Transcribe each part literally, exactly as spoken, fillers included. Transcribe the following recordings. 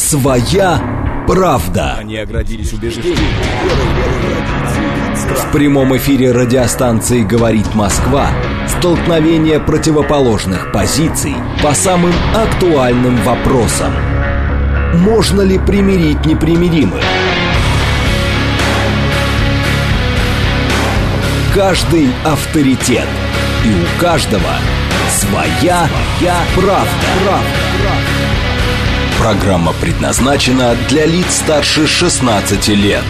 Своя правда. Они оградились убеждением. В прямом эфире радиостанции «Говорит Москва» столкновение противоположных позиций по самым актуальным вопросам. Можно ли примирить непримиримых? Каждый авторитет, и у каждого своя, своя правда. правда. Программа предназначена для лиц старше шестнадцати лет.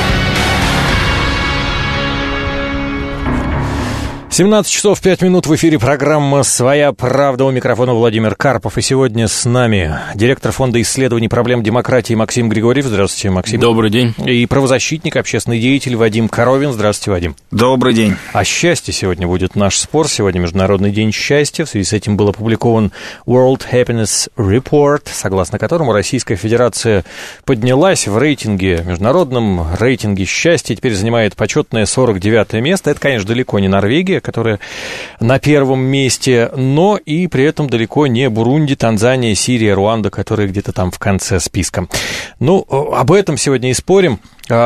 семнадцать часов пять минут, в эфире программа «Своя правда», у микрофона Владимир Карпов. И сегодня с нами директор фонда исследований проблем демократии Максим Григорьев. Здравствуйте, Максим. Добрый день. И правозащитник, общественный деятель Вадим Коровин. Здравствуйте, Вадим. Добрый день. О счастье сегодня будет наш спор. Сегодня Международный день счастья. В связи с этим был опубликован World Happiness Report, согласно которому Российская Федерация поднялась в рейтинге, международном рейтинге счастья, теперь занимает почетное сорок девятое место. Это, конечно, далеко не Норвегия, которая на первом месте, но и при этом далеко не Бурунди, Танзания, Сирия, Руанда, которые где-то там в конце списка. Ну, об этом сегодня и спорим.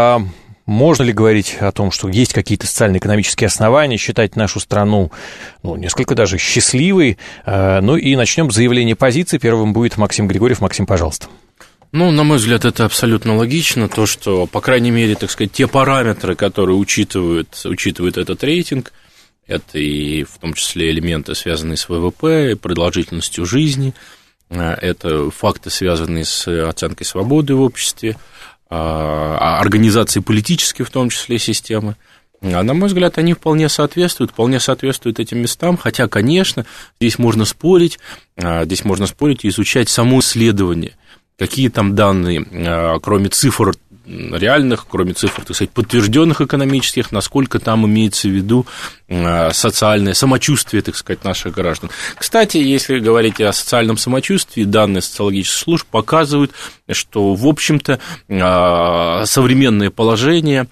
Можно ли говорить о том, что есть какие-то социально-экономические основания считать нашу страну, ну, несколько даже счастливой? Ну и начнем с заявления позиции. Первым будет Максим Григорьев. Максим, пожалуйста. Ну, на мой взгляд, это абсолютно логично, то, что, по крайней мере, так сказать, те параметры, которые учитывают, учитывают этот рейтинг, это и в том числе элементы, связанные с вэ вэ пэ, продолжительностью жизни, это факты, связанные с оценкой свободы в обществе, организации политической, в том числе, системы. А на мой взгляд, они вполне соответствуют, вполне соответствуют этим местам, хотя, конечно, здесь можно спорить, здесь можно спорить и изучать само исследование, какие там данные, кроме цифр реальных, кроме цифр, так сказать, подтвержденных экономических, насколько там имеется в виду социальное самочувствие, так сказать, наших граждан. Кстати, если говорить о социальном самочувствии, данные социологических служб показывают, что, в общем-то, современное положение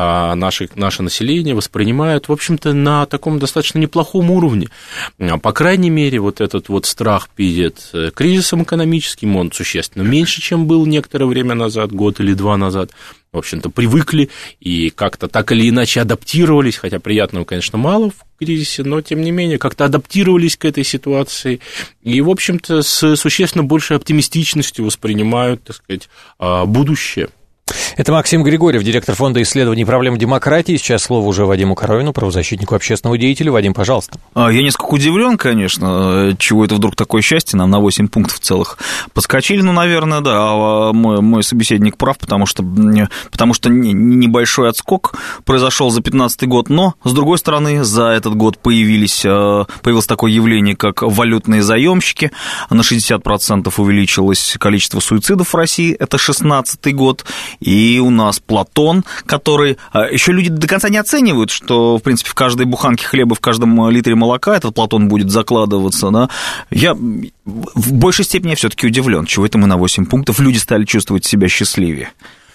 наше, наше население воспринимают, в общем-то, на таком достаточно неплохом уровне. По крайней мере, вот этот вот страх перед кризисом экономическим, он существенно меньше, чем был некоторое время назад, год или два назад. В общем-то, привыкли и как-то так или иначе адаптировались, хотя приятного, конечно, мало в кризисе, но, тем не менее, как-то адаптировались к этой ситуации и, в общем-то, с существенно большей оптимистичностью воспринимают, так сказать, будущее. Это Максим Григорьев, директор фонда исследований проблем демократии. Сейчас слово уже Вадиму Коровину, правозащитнику, общественному деятелю. Вадим, пожалуйста. Я несколько удивлен, конечно, чего это вдруг такое счастье, нам на восемь пунктов целых подскочили, ну, наверное, да, а мой, мой собеседник прав, потому что, потому что небольшой отскок произошел за пятнадцатый год, но, с другой стороны, за этот год появились, появилось такое явление, как валютные заемщики, на шестьдесят процентов увеличилось количество суицидов в России, это шестнадцатый год. И у нас Платон, который... Еще люди до конца не оценивают, что, в принципе, в каждой буханке хлеба, в каждом литре молока этот Платон будет закладываться. Да? Я в большей степени все-таки удивлен, чего это мы на восемь пунктов. Люди стали чувствовать себя счастливее.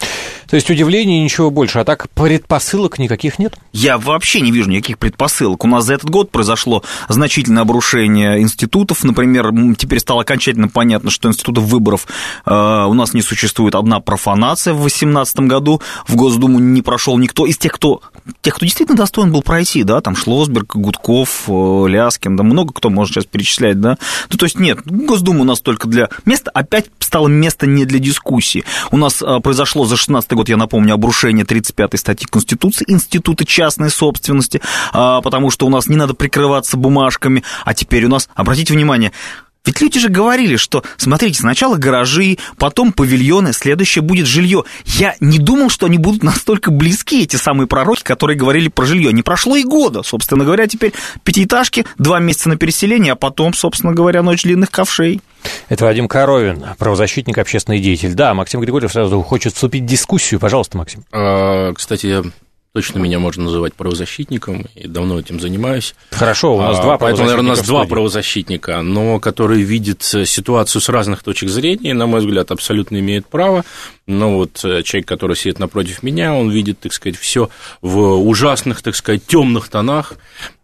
То есть удивления и ничего больше, а так предпосылок никаких нет? Я вообще не вижу никаких предпосылок. У нас за этот год произошло значительное обрушение институтов. Например, теперь стало окончательно понятно, что институтов выборов э, у нас не существует. Одна профанация в две тысячи восемнадцатом году. В Госдуму не прошел никто из тех, кто, тех, кто действительно достоин был пройти. Да? Там Шлосберг, Гудков, Ляскин, да много кто может сейчас перечислять. Да? Ну, то есть нет, Госдума у нас только для места. Опять стало место не для дискуссии. У нас э, произошло за шестнадцатый год, я напомню, обрушение тридцать пятой статьи Конституции, институты частной собственности, потому что у нас не надо прикрываться бумажками, а теперь у нас, обратите внимание, ведь люди же говорили, что, смотрите, сначала гаражи, потом павильоны, следующее будет жилье. Я не думал, что они будут настолько близки, эти самые пророки, которые говорили про жилье. Не прошло и года, собственно говоря, теперь пятиэтажки, два месяца на переселение, а потом, собственно говоря, ночь длинных ковшей. Это Вадим Коровин, правозащитник, общественный деятель. Да, Максим Григорьев сразу хочет вступить в дискуссию. Пожалуйста, Максим. А, кстати, я Точно меня можно называть правозащитником, и давно этим занимаюсь. Хорошо, у нас а, два правозащитника. Поэтому, наверное, у нас два правозащитника, но которые видят ситуацию с разных точек зрения, на мой взгляд, абсолютно имеют право. Но вот человек, который сидит напротив меня, он видит, так сказать, все в ужасных, так сказать, темных тонах.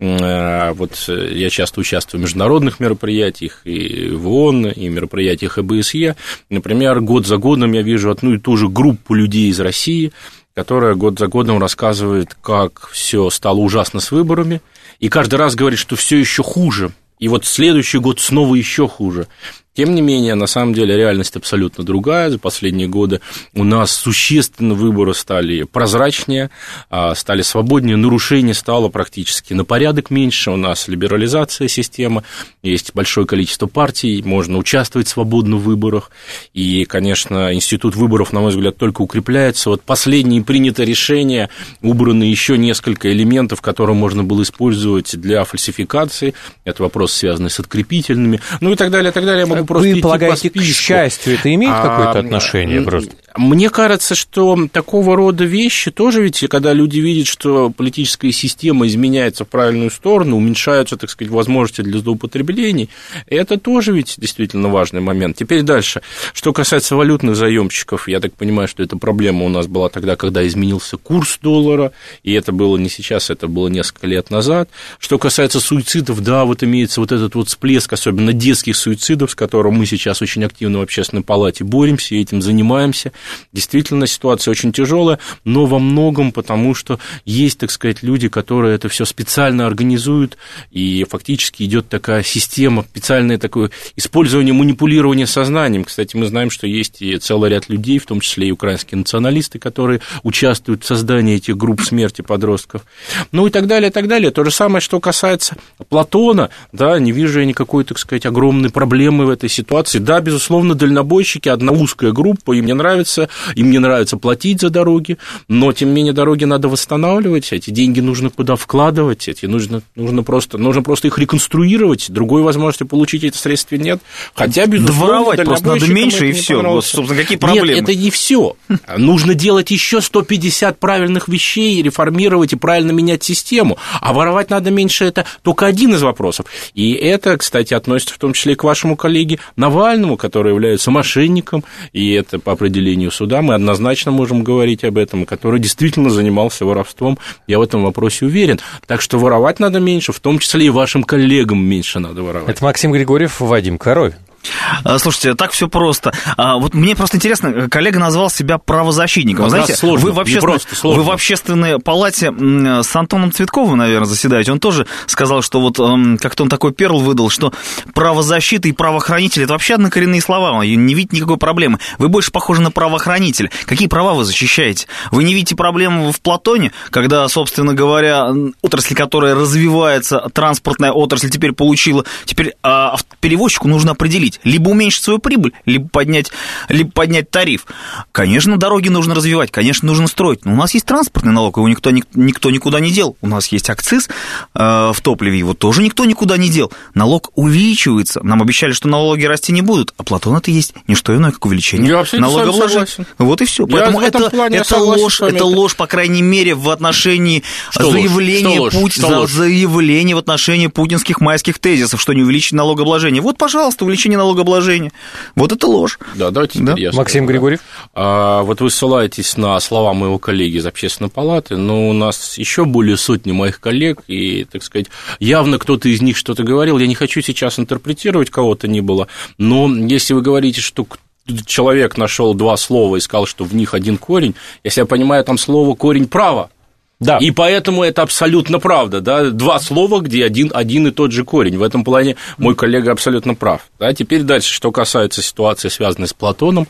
Вот я часто участвую в международных мероприятиях и в ООН, и мероприятиях и бэ эс е. Например, год за годом я вижу одну и ту же группу людей из России, которая год за годом рассказывает, как все стало ужасно с выборами, и каждый раз говорит, что все еще хуже, и вот следующий год снова еще хуже. Тем не менее, на самом деле, реальность абсолютно другая. За последние годы у нас существенно выборы стали прозрачнее, стали свободнее, нарушений стало практически на порядок меньше, у нас либерализация системы, есть большое количество партий, можно участвовать свободно в выборах, и, конечно, институт выборов, на мой взгляд, только укрепляется. Вот последнее принято решение, убраны еще несколько элементов, которые можно было использовать для фальсификации, это вопрос, связанный с открепительными, ну и так далее, и так далее. Я могу просто Вы полагаете, к счастью, это имеет а, какое-то отношение просто? Мне кажется, что такого рода вещи тоже ведь, когда люди видят, что политическая система изменяется в правильную сторону, уменьшаются, так сказать, возможности для злоупотреблений, это тоже ведь действительно важный момент. Теперь дальше. Что касается валютных заемщиков, я так понимаю, что эта проблема у нас была тогда, когда изменился курс доллара, и это было не сейчас, это было несколько лет назад. Что касается суицидов, да, вот имеется вот этот вот всплеск, особенно детских суицидов, с которым мы сейчас очень активно в Общественной палате боремся, и этим занимаемся. Действительно, ситуация очень тяжелая, но во многом потому, что есть, так сказать, люди, которые это все специально организуют, и фактически идет такая система, специальное такое использование, манипулирование сознанием. Кстати, мы знаем, что есть и целый ряд людей, в том числе и украинские националисты, которые участвуют в создании этих групп смерти подростков. Ну и так далее, и так далее. То же самое, что касается Платона, да, не вижу я никакой, так сказать, огромной проблемы в этой ситуации. Да, безусловно, дальнобойщики, одна узкая группа, им не нравится, им не нравится платить за дороги, но, тем не менее, дороги надо восстанавливать, эти деньги нужно куда вкладывать, эти нужно, нужно, просто, нужно просто их реконструировать, другой возможности получить эти средства нет, хотя, безусловно, воровать просто надо меньше, и все. Вот, собственно, какие проблемы? Нет, это не все. Нужно делать еще сто пятьдесят правильных вещей, реформировать и правильно менять систему, а воровать надо меньше, это только один из вопросов. И это, кстати, относится в том числе и к вашему коллеге Навальному, который является мошенником, и это по определению суда, мы однозначно можем говорить об этом, который действительно занимался воровством, я в этом вопросе уверен. Так что воровать надо меньше, в том числе и вашим коллегам меньше надо воровать. Это Максим Григорьев, Вадим Коровин. Слушайте, так все просто. Вот мне просто интересно, коллега назвал себя правозащитником. Вы знаете, сложно, вы, в обществен... вы в общественной палате с Антоном Цветковым, наверное, заседаете. Он тоже сказал, что вот как-то он такой перл выдал, что правозащита и правоохранитель — это вообще однокоренные слова, не видите никакой проблемы. Вы больше похожи на правоохранителя. Какие права вы защищаете? Вы не видите проблемы в Платоне, когда, собственно говоря, отрасль, которая развивается, транспортная отрасль, теперь получила, теперь перевозчику нужно определить, либо уменьшить свою прибыль, либо поднять, либо поднять тариф. Конечно, дороги нужно развивать, конечно, нужно строить. Но у нас есть транспортный налог, его никто, никто никуда не дел. У нас есть акциз э, в топливе, его тоже никто никуда не дел. Налог увеличивается. Нам обещали, что налоги расти не будут, а Платон это есть не что иное, как увеличение налогообложения. Вот и все. Поэтому это, это ложь, это ложь, по крайней мере, в отношении что заявления, Путь, за, заявления в отношении путинских майских тезисов, что не увеличить налогообложение. Вот, пожалуйста, увеличение налогообложения. Вот это ложь. Да, давайте да? я Максим скажу, Григорьев. Да. А, вот вы ссылаетесь на слова моего коллеги из Общественной палаты, но у нас еще более сотни моих коллег, и, так сказать, явно кто-то из них что-то говорил. Я не хочу сейчас интерпретировать кого-то ни было, но если вы говорите, что человек нашел два слова и сказал, что в них один корень, если я понимаю, там слово корень права. Да. И поэтому это абсолютно правда, да, два слова, где один, один и тот же корень. В этом плане мой коллега абсолютно прав. Да. Теперь дальше, что касается ситуации, связанной с Платоном,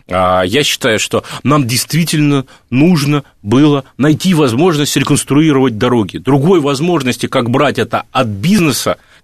я считаю, что нам действительно нужно было найти возможность реконструировать дороги. Другой возможности, как брать это от бизнеса,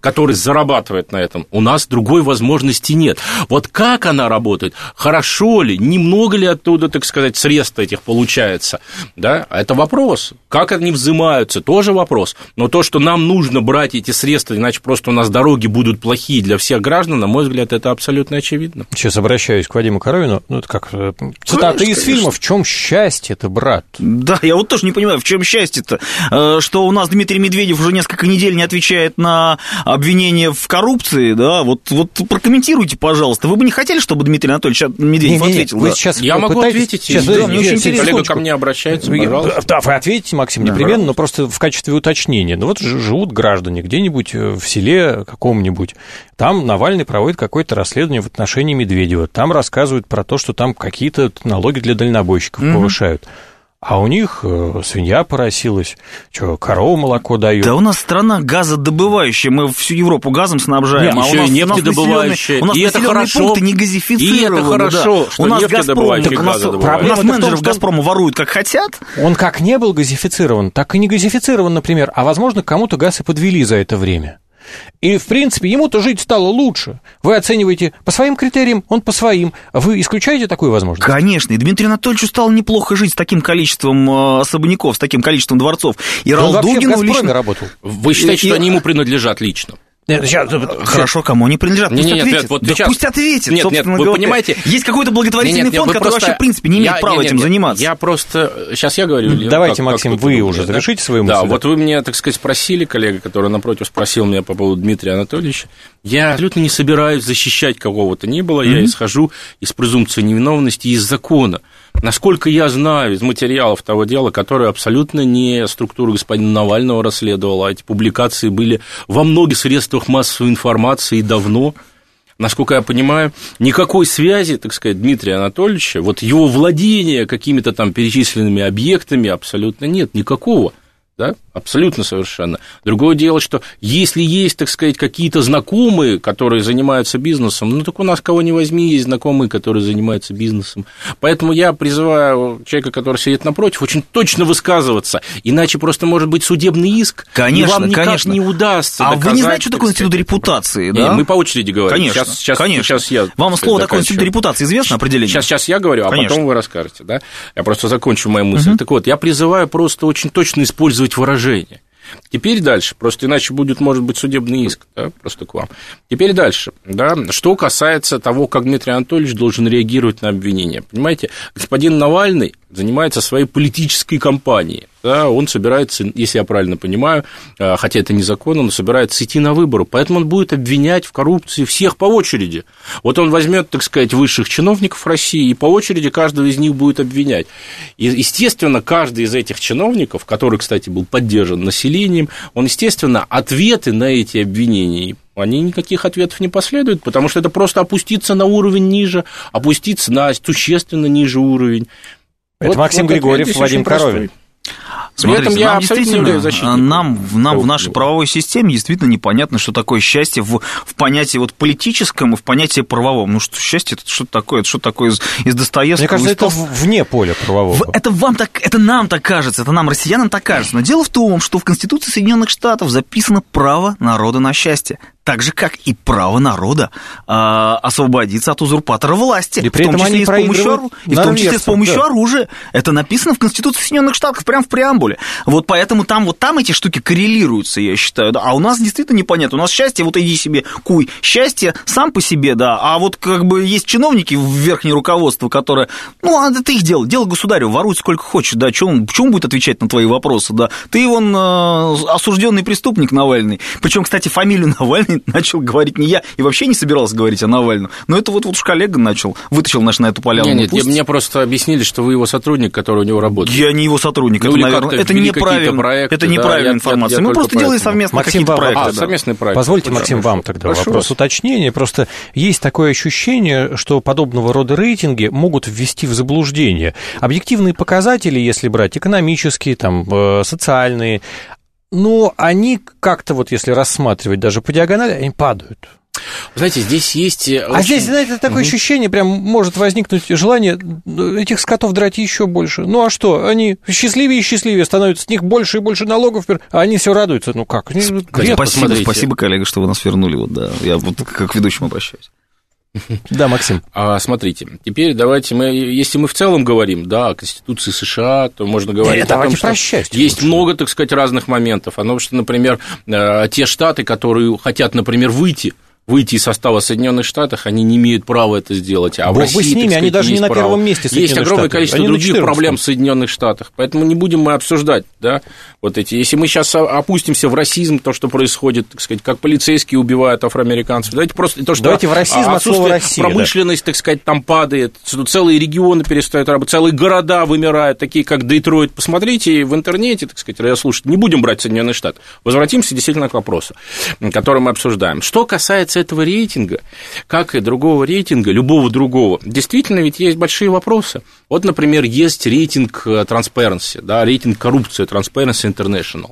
который зарабатывает на этом, у нас другой возможности нет. Вот как она работает, хорошо ли, немного ли оттуда, так сказать, средств этих получается, да, это вопрос. Как они взимаются, тоже вопрос. Но то, что нам нужно брать эти средства, иначе просто у нас дороги будут плохие для всех граждан, на мой взгляд, это абсолютно очевидно. Сейчас обращаюсь к Вадиму Коровину. Ну, это как цитата из фильма «В чем счастье-то, брат?» Да, я вот тоже не понимаю, в чем счастье-то, что у нас Дмитрий Медведев уже несколько недель не отвечает на обвинения в коррупции, да, вот, вот прокомментируйте, пожалуйста. Вы бы не хотели, чтобы Дмитрий Анатольевич Медведев не, не, ответил? Вы да? сейчас я могу ответить. Сейчас, да, да, мне очень интересно. Коллега ко мне обращается, пожалуйста. Да, вы ответите, Максим, непременно, но просто в качестве уточнения. Ну вот живут граждане где-нибудь в селе каком-нибудь, там Навальный проводит какое-то расследование в отношении Медведева, там рассказывают про то, что там какие-то налоги для дальнобойщиков mm-hmm. повышают. А у них свинья поросилась, что, корова молоко дают. Да у нас страна газодобывающая, мы всю Европу газом снабжаем. Нет, а еще у нас, и нефтедобывающая. У нас и это хорошо. Пункты не газифицированы. И это хорошо, да. что у нас нефтедобывающая, Газпром, у нас менеджеров Газпрома воруют как хотят. Он как не был газифицирован, так и не газифицирован, например. А, возможно, кому-то газ и подвели за это время. И, в принципе, ему-то жить стало лучше. Вы оцениваете по своим критериям, он по своим. Вы исключаете такую возможность? Конечно. И Дмитрию Анатольевичу стало неплохо жить с таким количеством особняков, с таким количеством дворцов. И он вообще в «Газпроме» лично... работал. Вы считаете, и... что они ему принадлежат лично? Нет, сейчас, хорошо, кому они принадлежат? Пусть нет, ответит. Нет, вот да сейчас... пусть ответит, нет, собственно нет, вы говоря. Понимаете... Есть какой-то благотворительный нет, нет, фонд, который просто... вообще, в принципе, не имеет я, права нет, этим нет, заниматься. Я просто... Сейчас я говорю... Давайте, как, Максим, как вы думаете, уже да? завершите свою мысль. Да, вот вы меня, так сказать, спросили, коллега, который напротив спросил меня по поводу Дмитрия Анатольевича. Я абсолютно не собираюсь защищать кого-то ни было, mm-hmm. я исхожу из презумпции невиновности, из закона. Насколько я знаю из материалов того дела, которое абсолютно не структура господина Навального расследовала, а эти публикации были во многих средствах массовой информации и давно, насколько я понимаю, никакой связи, так сказать, Дмитрия Анатольевича, вот его владения какими-то там перечисленными объектами абсолютно нет, никакого. Да, абсолютно совершенно. Другое дело, что если есть, так сказать, какие-то знакомые, которые занимаются бизнесом, ну, так у нас кого ни возьми, есть знакомые, которые занимаются бизнесом. Поэтому я призываю человека, который сидит напротив, очень точно высказываться, иначе просто может быть судебный иск, конечно, и вам никак конечно. не удастся А доказать, вы не знаете, что такое институт репутации, да? Нет, мы по очереди говорим. Конечно, сейчас, сейчас, конечно. Сейчас я, вам сказать, слово такое институт репутации известно, определение? Сейчас, сейчас я говорю, а конечно. Потом вы расскажете, да? Я просто закончу мою мысль. Угу. Так вот, я призываю просто очень точно использовать выражение. Теперь дальше, просто иначе будет, может быть, судебный иск, да, просто к вам. Теперь дальше, да, что касается того, как Дмитрий Анатольевич должен реагировать на обвинения. Понимаете, господин Навальный занимается своей политической кампанией, да, он собирается, если я правильно понимаю, хотя это незаконно, но собирается идти на выборы, поэтому он будет обвинять в коррупции всех по очереди. Вот он возьмет, так сказать, высших чиновников России и по очереди каждого из них будет обвинять. И, естественно, каждый из этих чиновников, который, кстати, был поддержан населением, он, естественно, ответы на эти обвинения, они никаких ответов не последуют, потому что это просто опуститься на уровень ниже, опуститься на существенно ниже уровень. Это вот, Максим вот Григорьев, Вадим Коровин. Смотрите, При этом я нам действительно, нам, нам в нашей него. правовой системе действительно непонятно, что такое счастье в, в понятии вот политическом и в понятии правовом. Ну, что счастье, это что такое? Это что такое из, из Достоевского? Мне кажется, из... это вне поля правового. В, это, вам так, это нам так кажется, это нам, россиянам, так кажется. Но дело в том, что в Конституции Соединенных Штатов записано право народа на счастье. Так же, как и право народа э, освободиться от узурпатора власти. И при этом они проигрывают и в том числе с помощью да. оружия. Это написано в Конституции Соединенных Штатов, прямо в преамбуле. Вот поэтому там, вот там эти штуки коррелируются, я считаю. Да. А у нас действительно непонятно. У нас счастье, вот иди себе, куй. Счастье сам по себе, да. А вот как бы есть чиновники в верхнее руководство, которое, ну, а это их дело. Дело государю, воруй сколько хочешь, да. Чего он, он будет отвечать на твои вопросы, да. Ты, он, э, осужденный преступник Навальный. Причем, кстати, фамилию Навальный начал говорить не я, и вообще не собирался говорить о Навальном, но это вот, вот уж коллега начал, вытащил наш на эту поляну. Нет, нет, мне просто объяснили, что вы его сотрудник, который у него работает. Я не его сотрудник, ну, это, наверное, это неправильно, проекты, это неправильная да, информация. Я, я, я Мы просто делаем совместно Максим, какие-то проекты. А, да. совместные проекты. Позвольте, Хорошо, Максим, вам тогда Прошу вопрос вас. Уточнения. Просто есть такое ощущение, что подобного рода рейтинги могут ввести в заблуждение. Объективные показатели, если брать экономические, там, социальные, но они как-то вот, если рассматривать даже по диагонали, они падают. Знаете, здесь есть... А очень... здесь, знаете, такое угу. ощущение, прям может возникнуть желание этих скотов драть еще больше. Ну, а что? Они счастливее и счастливее становятся, с них больше и больше налогов, а они все радуются. Ну, как? Спасибо, спасибо, коллега, что вы нас вернули. Вот, да. Я вот как к ведущему обращаюсь. Да, Максим. А, смотрите, теперь давайте мы, если мы в целом говорим, да, о Конституции США, то можно говорить Нет, о том, что счастье, есть лучше. много, так сказать, разных моментов. Оно, что, например, те штаты, которые хотят, например, выйти, выйти из состава Соединенных Штатов, они не имеют права это сделать. А Бог в России, с ними, так сказать, они даже не на право. первом месте Есть огромное Штатов. количество они других проблем в Соединенных Штатах. Поэтому не будем мы обсуждать, да, вот эти. Если мы сейчас опустимся в расизм, то, что происходит, так сказать, как полицейские убивают афроамериканцев, давайте просто то, что давайте в расизм от слова Россия, промышленность, да. так сказать, там падает, целые регионы перестают работать, целые города вымирают, такие как Детройт. Посмотрите в интернете, так сказать, радиослушатели. Не будем брать Соединенные Штаты. Возвратимся действительно к вопросу, который мы обсуждаем. Что касается этого рейтинга, как и другого рейтинга, любого другого, действительно ведь есть большие вопросы. Вот, например, есть рейтинг Transparency, да, рейтинг коррупции Transparency International,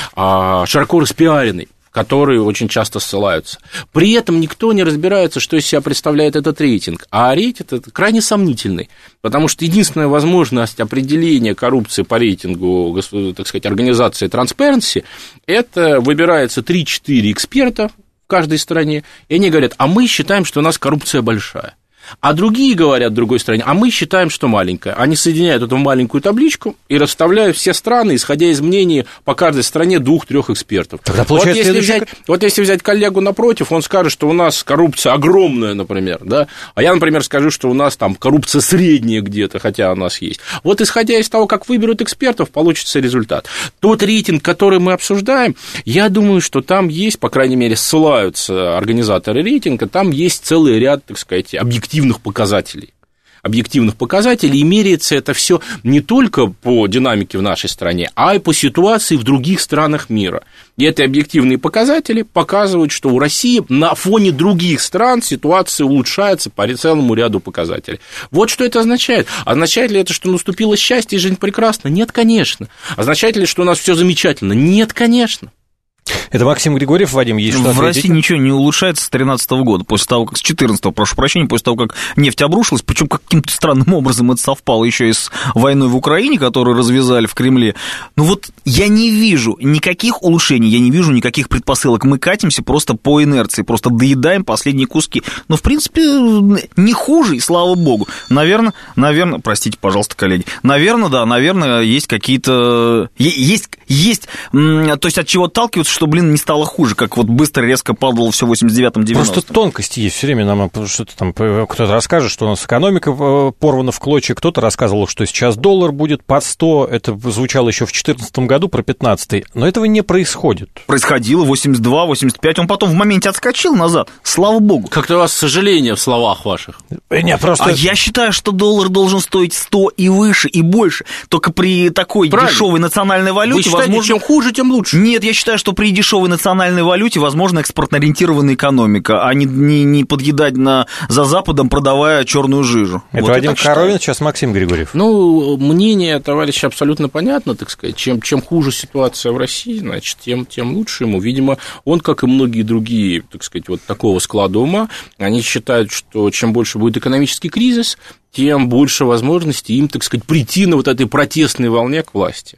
широко распиаренный, которые очень часто ссылаются. При этом никто не разбирается, что из себя представляет этот рейтинг. А рейтинг этот крайне сомнительный, потому что единственная возможность определения коррупции по рейтингу, так сказать, организации Transparency, это выбирается три-четыре эксперта в каждой стране, и они говорят, а мы считаем, что у нас коррупция большая. А другие говорят в другой стране, а мы считаем, что маленькая. Они соединяют эту маленькую табличку и расставляют все страны, исходя из мнений по каждой стране двух-трех экспертов. Тогда вот, если взять, вот если взять коллегу напротив, он скажет, что у нас коррупция огромная, например, да? А я, например, скажу, что у нас там коррупция средняя где-то, хотя у нас есть. Вот исходя из того, как выберут экспертов, получится результат. Тот рейтинг, который мы обсуждаем, я думаю, что там есть, по крайней мере, ссылаются организаторы рейтинга, там есть целый ряд, так сказать, объективных показателей. Объективных показателей, и меряется это все не только по динамике в нашей стране, а и по ситуации в других странах мира. И эти объективные показатели показывают, что у России на фоне других стран ситуация улучшается по целому ряду показателей. Вот что это означает. Означает ли это, что наступило счастье и жизнь прекрасна? Нет, конечно. Означает ли, что у нас все замечательно? Нет, конечно. Это Максим Григорьев, Вадим, есть что В ответить? России ничего не улучшается с две тысячи тринадцатого года, после того, как с две тысячи четырнадцатого, прошу прощения, после того, как нефть обрушилась, причем каким-то странным образом это совпало еще и с войной в Украине, которую развязали в Кремле. Ну вот я не вижу никаких улучшений, я не вижу никаких предпосылок. Мы катимся просто по инерции, просто доедаем последние куски. Но, в принципе, не хуже, и слава богу. Наверное, наверное, простите, пожалуйста, коллеги, наверное, да, наверное, есть какие-то... Есть, есть, то есть от чего отталкиваться, что, блин, не стало хуже, как вот быстро, резко падало все в восемьдесят девятом девяностом. Просто тонкости есть. Все время нам что-то там кто-то расскажет, что у нас экономика порвана в клочья, кто-то рассказывал, что сейчас доллар будет по сто. Это звучало еще в две тысячи четырнадцатом году, про пятнадцатый. Но этого не происходит. Происходило восемьдесят два, восемьдесят пять, он потом в моменте отскочил назад. Слава богу. Как-то у вас сожаление в словах ваших. Не, просто... А я считаю, что доллар должен стоить сто и выше, и больше. Только при такой Правильно. дешевой национальной валюте... Вы считаете, возможно... чем хуже, тем лучше? Нет, я считаю, что при дешевой национальной валюте возможно экспортно-ориентированная экономика, а не, не, не подъедать на, за Западом, продавая черную жижу. Это вот Вадим Коровин, сейчас Максим Григорьев. Ну, мнение товарища абсолютно понятно, так сказать. Чем, чем хуже ситуация в России, значит, тем, тем лучше ему. Видимо, он, как и многие другие, так сказать, вот такого склада ума, они считают, что чем больше будет экономический кризис, тем больше возможностей им, так сказать, прийти на вот этой протестной волне к власти.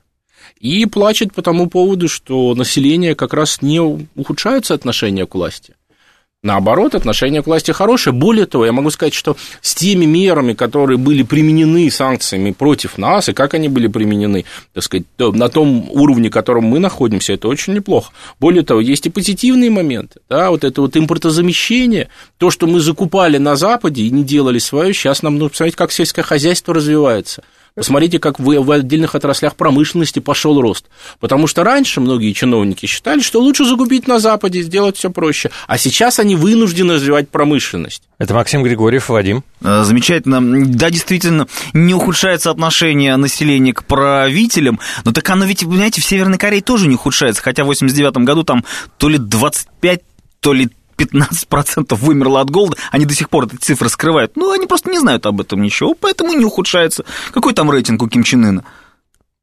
И плачет по тому поводу, что население как раз не ухудшаются отношения к власти. Наоборот, отношение к власти хорошее. Более того, я могу сказать, что с теми мерами, которые были применены санкциями против нас, и как они были применены, так сказать, на том уровне, в котором мы находимся, это очень неплохо. Более того, есть и позитивные моменты. Да, вот это вот импортозамещение, то, что мы закупали на Западе и не делали свое, сейчас нам нужно посмотреть, как сельское хозяйство развивается. Посмотрите, как в, в отдельных отраслях промышленности пошел рост. Потому что раньше многие чиновники считали, что лучше закупить на Западе, сделать все проще. А сейчас они вынуждены развивать промышленность. Это Максим Григорьев, Вадим. Замечательно. Да, действительно, не ухудшается отношение населения к правителям, но так оно ведь, понимаете, в Северной Корее тоже не ухудшается, хотя в восемьдесят девятом году там то ли двадцать пять, то ли пятнадцать процентов вымерло от голода, они до сих пор эти цифры скрывают. Ну, они просто не знают об этом ничего, поэтому не ухудшается. Какой там рейтинг у Ким Чен Ына?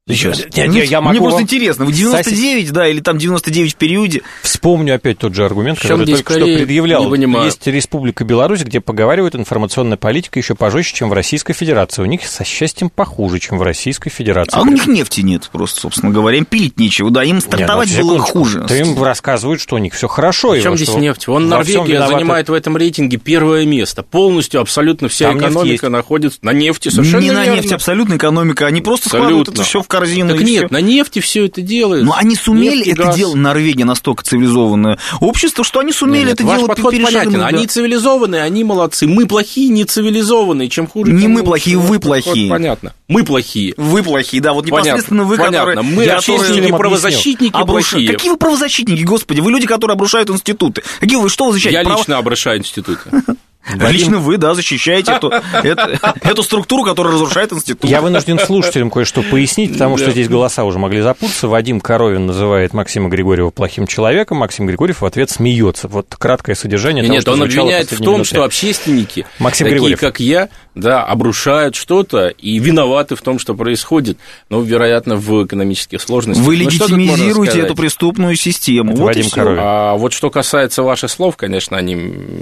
Сейчас. Нет, я, я Мне могу просто вам... интересно, вы девяносто девять, да, или там девяносто девять в периоде? Вспомню опять тот же аргумент, Причем который только что предъявлял. Есть Республика Беларусь, где поговаривают, информационная политика еще пожестче, чем в Российской Федерации. У них со счастьем похуже, чем в Российской Федерации. А у них нефти нет, просто, собственно говоря, им пилить нечего, да, им стартовать нет, было хуже. То им рассказывают, что у них все хорошо. Причем здесь нефть? Вон Норвегия занимает в этом рейтинге первое место. Полностью, абсолютно вся там экономика находится на нефти. Совершенно не верно. на нефти, абсолютно экономика. Они просто абсолютно складывают это все в корзину. Так нет, на нефти все это делают. Но они сумели это делать. Норвегия настолько цивилизованное общество, что они сумели нет, это ваш делать. Подход понятен. Да. Они цивилизованные, они молодцы. Мы плохие, не цивилизованные. Чем хуже, не тем мы плохие, вы плохие. Понятно. Мы плохие. Вы плохие, да. Вот непосредственно вы, понятно. которые... Мы общественники, правозащитники обруш... плохие. Какие вы правозащитники, господи? Вы люди, которые обрушают институты. Какие вы, что вы защищаете? Я Право... лично обрушаю институты. Вадим... Лично вы, да, защищаете эту, эту, эту структуру, которая разрушает институт. Я вынужден слушателям кое-что пояснить, потому что здесь голоса уже могли запутаться. Вадим Коровин называет Максима Григорьева плохим человеком, Максим Григорьев в ответ смеется. Вот краткое содержание того, Нет, что он звучало обвиняет в том, минуты. что общественники, Максим такие Григорьев. как я, да, обрушают что-то и виноваты в том, что происходит, ну, вероятно, в экономических сложностях. Вы легитимизируете эту преступную систему. Это вот Вадим Коровин. А вот что касается ваших слов, конечно, они,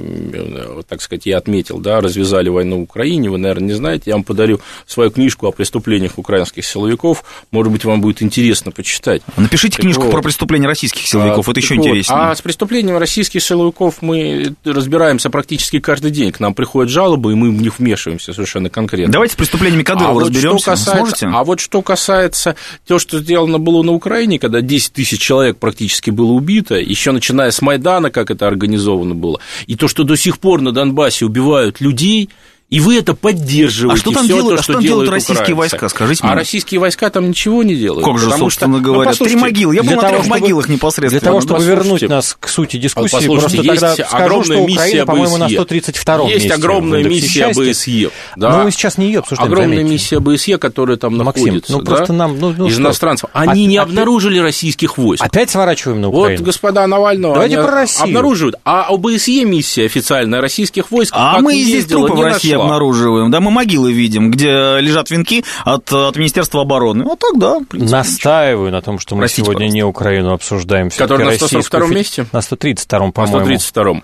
так сказать, я отметил, да, развязали войну в Украине, вы, наверное, не знаете, я вам подарю свою книжку о преступлениях украинских силовиков, может быть, вам будет интересно почитать. Напишите так книжку вот. про преступления российских силовиков, а, это еще вот. интереснее. А с преступлениями российских силовиков мы разбираемся практически каждый день, к нам приходят жалобы, и мы в них вмешиваемся совершенно конкретно. Давайте с преступлениями Кадырова а разберемся. Вот касается, а вот что касается того, что сделано было на Украине, когда десять тысяч человек практически было убито, еще начиная с Майдана, как это организовано было, и то, что до сих пор на Донбассе убивают людей, и вы это поддерживаете. А что там всё делают, то, а что что там делают украинцы. российские войска, скажите мне? А российские войска там ничего не делают. Как же, собственно что, говоря, ну, три могилы. Я был на трех могилах непосредственно. Для того, чтобы ну, вернуть нас к сути дискуссии, послушайте, просто есть тогда скажу, что Украина, по-моему, на сто тридцать втором есть месте. Есть огромная миссия ОБСЕ. Да. Но мы сейчас не ее обсуждаем, Огромная заметьте. миссия ОБСЕ, которая там Максим, находится, ну, да, просто нам, ну, ну, из что? иностранцев. Они а, не а, обнаружили российских войск. Опять сворачиваем на Украину? Вот господа Навального Давайте про Россию. обнаруживают. А ОБСЕ миссия официальная российских войск а как мы и здесь ездила, трупы в России нашла. обнаруживаем. Да, мы могилы видим, где лежат венки от, от Министерства обороны. Вот так, да. Принципе, Настаиваю ничего. на том, что мы Простите, сегодня пожалуйста. не Украину обсуждаем. Который на сто сорок втором месте? На сто тридцать втором, по-моему. На сто тридцать втором.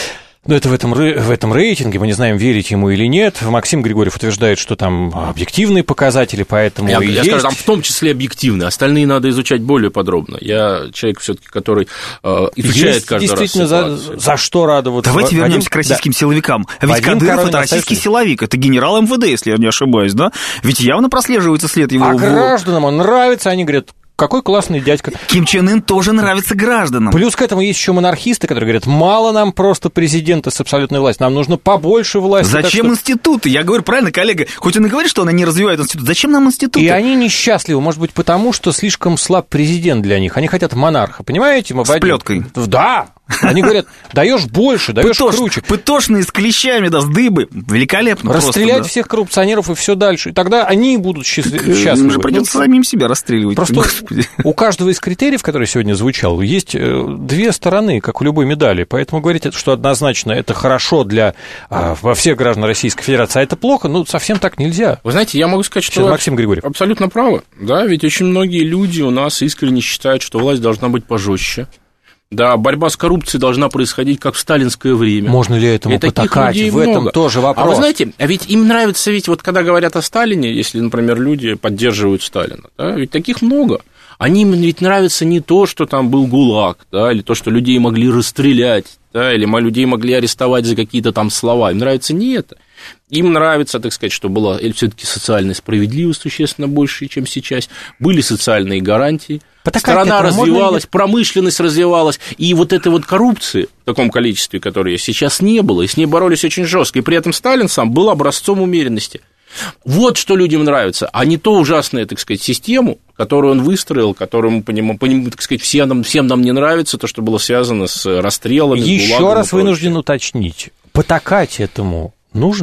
Но это в этом, в этом рейтинге, мы не знаем, верить ему или нет. Максим Григорьев утверждает, что там объективные показатели, поэтому я, и я есть. скажу, там в том числе объективные, остальные надо изучать более подробно. Я человек все-таки, который э, изучает есть каждый действительно раз за, за что радоваться. Давайте Вадим, вернемся к российским да. силовикам. Ведь Вадим Кадыров Коровин это российский остается... силовик, это генерал эм вэ дэ, если я не ошибаюсь, да? Ведь явно прослеживается след его. А в... гражданам он нравится, они говорят, какой классный дядька. Ким Чен Ын тоже нравится гражданам. Плюс к этому есть еще монархисты, которые говорят, мало нам просто президента с абсолютной властью, нам нужно побольше власти. Зачем что... институты? Я говорю правильно, коллега, хоть он и говорит, что она не развивает институт, зачем нам институты? И они несчастливы, может быть, потому что слишком слаб президент для них. Они хотят монарха, понимаете? Мы с плеткой. Да. Они говорят, даешь больше, даешь Пытош, круче. Пытошные с клещами, да, с дыбы. Великолепно. Расстрелять просто, да. всех коррупционеров и все дальше. И тогда они будут счастливы. Им же придется самим себя расстреливать. Просто Господи. У каждого из критериев, который сегодня звучал, есть две стороны, как у любой медали. Поэтому говорить, что однозначно это хорошо для во всех граждан Российской Федерации, а это плохо, ну, совсем так нельзя. Вы знаете, я могу сказать, что Сейчас Максим Григорьев. Абсолютно правы. Да, ведь очень многие люди у нас искренне считают, что власть должна быть пожестче. Да, борьба с коррупцией должна происходить, как в сталинское время. Можно ли этому и потакать? В много. этом тоже вопрос. А вы знаете, а ведь им нравится, ведь вот когда говорят о Сталине, если, например, люди поддерживают Сталина, да, ведь таких много. Они им ведь нравится не то, что там был ГУЛАГ, да, или то, что людей могли расстрелять, да, или людей могли арестовать за какие-то там слова. Им нравится не это. Им нравится, так сказать, что была все-таки социальная справедливость существенно больше, чем сейчас. Были социальные гарантии. Потакать страна развивалась, промышленность развивалась, и вот этой вот коррупции в таком количестве, которой сейчас не было, и с ней боролись очень жестко, и при этом Сталин сам был образцом умеренности. Вот что людям нравится, а не то ужасная, так сказать, систему, которую он выстроил, которую, по нему, по нему, так сказать, всем нам, всем нам не нравится, то, что было связано с расстрелами. Еще раз вынужден уточнить, потакать этому нужно?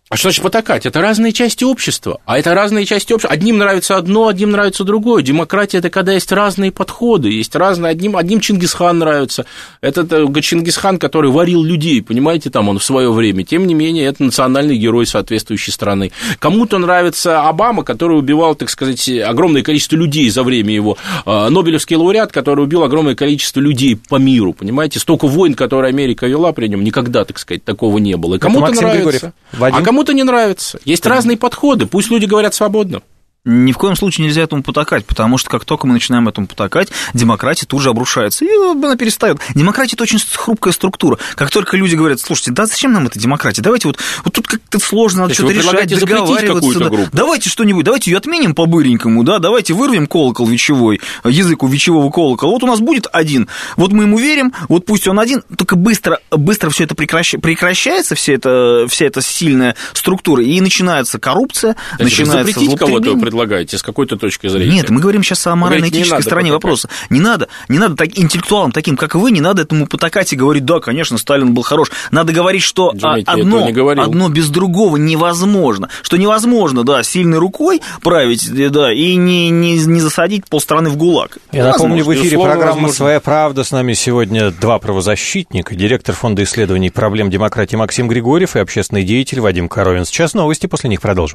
А что значит потакать? Это разные части общества. А это разные части общества. Одним нравится одно, одним нравится другое. Демократия – это когда есть разные подходы. Есть разные... Одним, одним Чингисхан нравится. Это Чингисхан, который варил людей, понимаете, там он в свое время. Тем не менее, это национальный герой соответствующей страны. Кому-то нравится Обама, который убивал, так сказать, огромное количество людей за время его. Нобелевский лауреат, который убил огромное количество людей по миру, понимаете. Столько войн, которые Америка вела при нем, никогда, так сказать, такого не было. И кому-то нравится. А кому-то не нравится. Есть разные подходы, пусть люди говорят свободно. Ни в коем случае нельзя этому потакать, потому что как только мы начинаем этому потакать, демократия тут же обрушается, и она перестает. Демократия – это очень хрупкая структура. Как только люди говорят, слушайте, да зачем нам эта демократия? Давайте вот, вот тут как-то сложно, надо что-то решать, договариваться. Да. Давайте что-нибудь, давайте ее отменим по-быренькому, да, давайте вырвем колокол вечевой, язык у вечевого колокола. Вот у нас будет один, вот мы ему верим, вот пусть он один, только быстро, быстро все это прекращ... прекращается, вся эта, вся эта сильная структура, и начинается коррупция, то начинается злоупотребление. Предлагаете с какой-то точки зрения? Нет, мы говорим сейчас о морально-этической стороне вопроса. Не надо, не надо так, интеллектуалам, таким, как вы, не надо этому потакать и говорить, да, конечно, Сталин был хорош. Надо говорить, что Джумайте, одно, одно без другого невозможно. Что невозможно, да, сильной рукой править, да, и не, не, не засадить полстраны в ГУЛАГ. Я напомню, в эфире программа «Своя правда». С нами сегодня два правозащитника, директор Фонда исследований проблем демократии Максим Григорьев и общественный деятель Вадим Коровин. Сейчас новости, после них продолжим.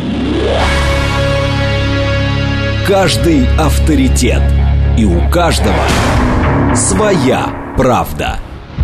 Каждый авторитет. И у каждого своя правда.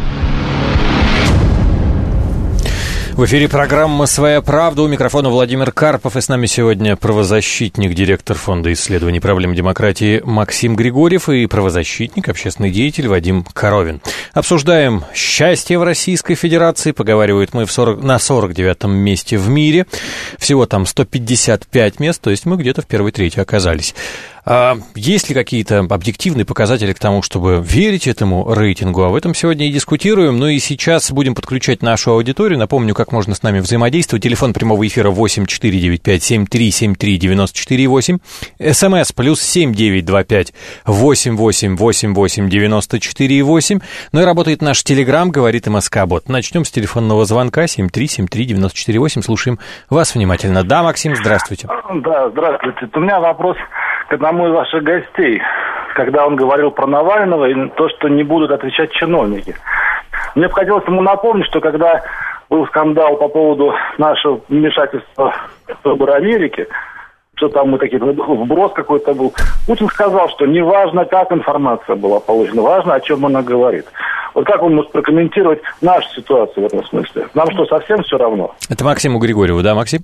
В эфире программа «Своя правда». У микрофона Владимир Карпов. И с нами сегодня правозащитник, директор Фонда исследований проблем демократии Максим Григорьев и правозащитник, общественный деятель Вадим Коровин. Обсуждаем счастье в Российской Федерации. Поговаривают мы в сорок, на сорок девятом месте в мире. Всего там сто пятьдесят пять мест, то есть мы где-то в первой трети оказались. Есть ли какие-то объективные показатели к тому, чтобы верить этому рейтингу? Об этом сегодня и дискутируем. Ну и сейчас будем подключать нашу аудиторию. Напомню, как можно с нами взаимодействовать. Телефон прямого эфира восемь четыре девять пять семь три семь три девять четыре восемь. СМС плюс семь девять два пять восемь восемь восемь восемь девять четыре восемь. Ну и работает наш Телеграм, говорит МСК-бот. Начнем с телефонного звонка семь три семь три девять четыре восемь. Слушаем вас внимательно. Да, Максим, здравствуйте. Да, здравствуйте. У меня вопрос к одному из ваших гостей, когда он говорил про Навального и то, что не будут отвечать чиновники. Мне бы хотелось ему напомнить, что когда был скандал по поводу нашего вмешательства в выборы Америки, что там мы такие, вброс какой-то был, Путин сказал, что не важно, как информация была получена, важно, о чем она говорит. Вот как он может прокомментировать нашу ситуацию в этом смысле? Нам что, совсем все равно? Это Максиму Григорьеву, да, Максим?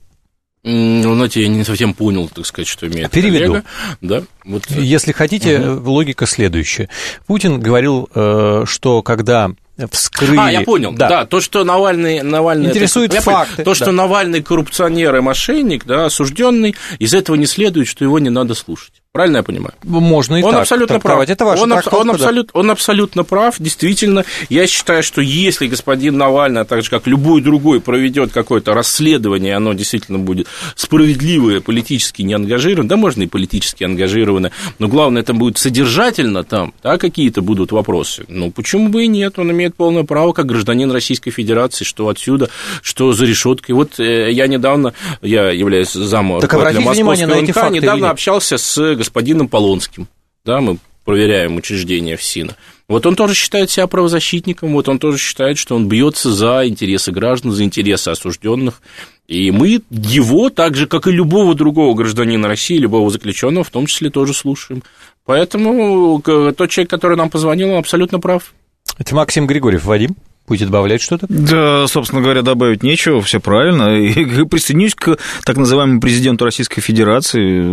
Ну, знаете, я не совсем понял, так сказать, что имеет Переведу. коллега. Да, вот. Если хотите, угу. Логика следующая. Путин говорил, что когда вскрыли... А, я понял, да, да то, что Навальный... Навальный интересует это, факты. То, что да. Навальный коррупционер и мошенник, да, осужденный, из этого не следует, что его не надо слушать. Правильно я понимаю? Можно и он так абсолютно трактовать. прав. Это ваша он, трактовка, он, да. абсолют, он абсолютно прав. Действительно, я считаю, что если господин Навальный, а так же, как любой другой, проведет какое-то расследование, оно действительно будет справедливое, политически не ангажированное, да, можно и политически ангажированное, но главное, это будет содержательно там, да, какие-то будут вопросы. Ну, почему бы и нет? Он имеет полное право, как гражданин Российской Федерации, что отсюда, что за решеткой. Вот э, я недавно, я являюсь замом руководителя Московской ОНК, недавно общался с господином Полонским, да, мы проверяем учреждения ФСИНа. Вот он тоже считает себя правозащитником, вот он тоже считает, что он бьется за интересы граждан, за интересы осужденных. И мы его, так же, как и любого другого гражданина России, любого заключенного, в том числе тоже слушаем. Поэтому тот человек, который нам позвонил, он абсолютно прав. Это Максим Григорьев. Вадим? Будете добавлять что-то? Да, собственно говоря, добавить нечего, все правильно. И присоединюсь к так называемому президенту Российской Федерации.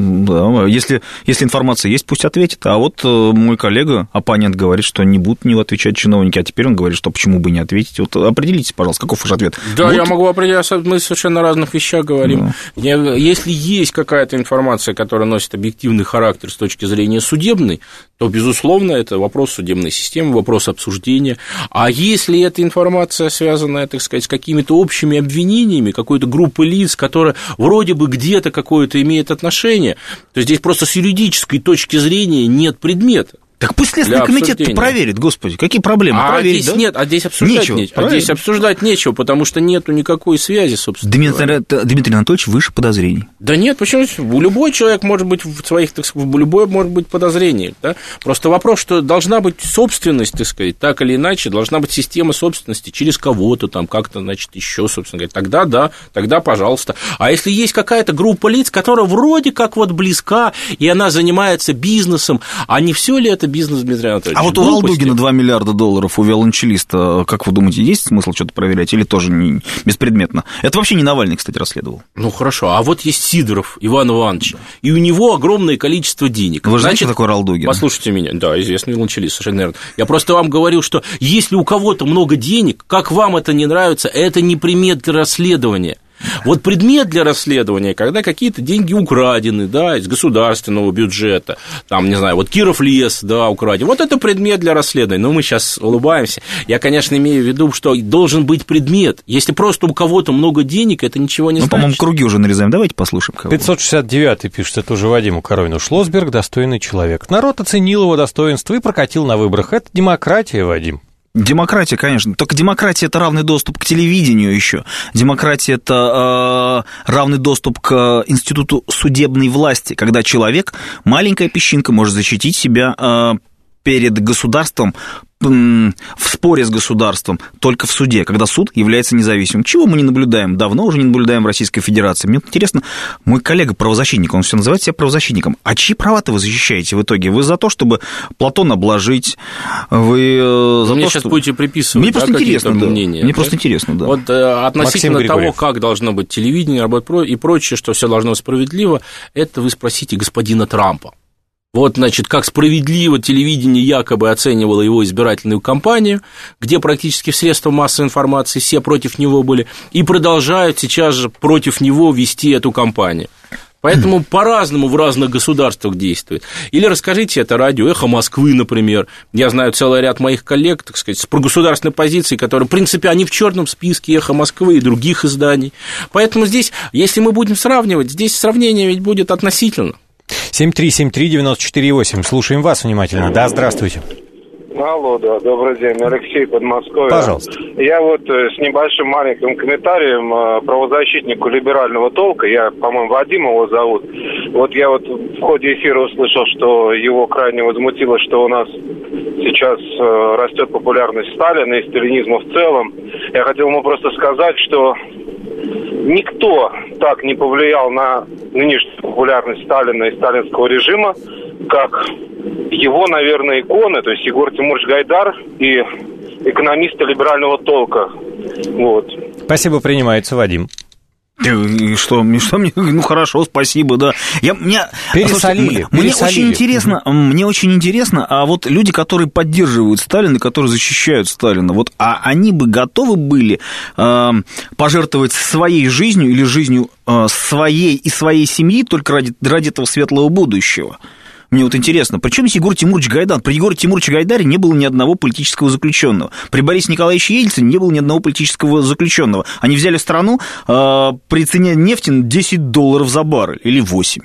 Да, если, если информация есть, пусть ответит. А вот мой коллега, оппонент, говорит, что не будут не отвечать чиновники, а теперь он говорит, что почему бы не ответить. Вот определитесь, пожалуйста, каков ваш ответ? Да, вот. Я могу определить, мы совершенно о разных вещах говорим. Да. Если есть какая-то информация, которая носит объективный характер с точки зрения судебной, то, безусловно, это вопрос судебной системы, вопрос обсуждения. А если эта информация, связанная, так сказать, с какими-то общими обвинениями какой-то группы лиц, которая вроде бы где-то какое-то имеет отношение, то здесь просто с юридической точки зрения нет предмета. Так пусть Следственный комитет проверит, господи, какие проблемы? А проверить, здесь да? нет, а здесь обсуждать нечего. нечего. А здесь обсуждать нечего, потому что нету никакой связи, собственно. Дмитрий, Дмитрий Анатольевич выше подозрений. Да нет, почему? Любой человек может быть в своих, так сказать, любое может быть подозрение. Да? Просто вопрос, что должна быть собственность, так сказать, так или иначе, должна быть система собственности через кого-то там, как-то, значит, еще, собственно говоря. Тогда да, тогда пожалуйста. А если есть какая-то группа лиц, которая вроде как вот близка, и она занимается бизнесом, а не все ли это бизнес, Дмитрий Анатольевич? А вот у Лалдугина два миллиарда долларов, у виолончелиста, как вы думаете, есть смысл что-то проверять или тоже не, беспредметно? Это вообще не Навальный, кстати, расследовал. Ну, хорошо, а вот есть Сидоров Иван Иванович, и у него огромное количество денег. Вы знаете, что такое Лалдугин? Послушайте меня, да, известный виолончелист, совершенно верно. Я просто вам говорю, что если у кого-то много денег, как вам это не нравится, это не предмет для расследования. Вот предмет для расследования, когда какие-то деньги украдены, да, из государственного бюджета, там, не знаю, вот Киров лес, да, украден, вот это предмет для расследования, но мы сейчас улыбаемся. Я, конечно, имею в виду, что должен быть предмет. Если просто у кого-то много денег, это ничего не ну, значит. Ну, по-моему, круги уже нарезаем, давайте послушаем кого. пятьсот шестьдесят девятый пишет, это уже Вадиму Коровину. Шлосберг – достойный человек. Народ оценил его достоинство и прокатил на выборах. Это демократия, Вадим. Демократия, конечно. Только демократия – это равный доступ к телевидению еще. Демократия – это э, равный доступ к институту судебной власти, когда человек, маленькая песчинка, может защитить себя э, перед государством в споре с государством только в суде, когда суд является независимым. Чего мы не наблюдаем? Давно уже не наблюдаем в Российской Федерации. Мне интересно, мой коллега-правозащитник, он все называет себя правозащитником. А чьи права-то вы защищаете в итоге? Вы за то, чтобы Платона обложить? Вы за Мне то, сейчас что... будете приписывать, Мне да, просто интересно, да. мнения. Мне да? просто интересно, да. Вот э, относительно того, как должно быть телевидение и прочее, что все должно быть справедливо, это вы спросите господина Трампа. Вот, значит, как справедливо телевидение якобы оценивало его избирательную кампанию, где практически средства массовой информации все против него были, и продолжают сейчас же против него вести эту кампанию. Поэтому по-разному в разных государствах действует. Или расскажите это радио «Эхо Москвы», например. Я знаю целый ряд моих коллег, так сказать, с прогосударственной позиции, которые, в принципе, они в черном списке «Эхо Москвы» и других изданий. Поэтому здесь, если мы будем сравнивать, здесь сравнение ведь будет относительно. семь три семь три девять четыре восемь. Слушаем вас внимательно. Да, здравствуйте. Алло, да, добрый день, Алексей, Подмосковье. Пожалуйста. Я вот с небольшим маленьким комментарием правозащитнику либерального толка, я, по-моему, Вадим его зовут, вот я вот в ходе эфира услышал, что его крайне возмутило, что у нас сейчас растет популярность Сталина и сталинизма в целом. Я хотел ему просто сказать, что никто так не повлиял на нынешнюю популярность Сталина и сталинского режима, как его, наверное, иконы, то есть Егор Тимурович Гайдар и экономисты либерального толка. Вот. Спасибо, принимается, Вадим. И что, что мне, ну хорошо, спасибо, да. Я, меня, пересолили, мне пересолили. очень интересно, мне очень интересно, а вот люди, которые поддерживают Сталина, которые защищают Сталина, вот, а они бы готовы были э, пожертвовать своей жизнью или жизнью э, своей и своей семьи только ради, ради этого светлого будущего? Мне вот интересно, причем здесь Егор Тимурович Гайдар? При Егоре Тимуровиче Гайдаре не было ни одного политического заключенного. При Борисе Николаевиче Ельцине не было ни одного политического заключенного. Они взяли страну э, при цене нефти десять долларов за баррель или восемь.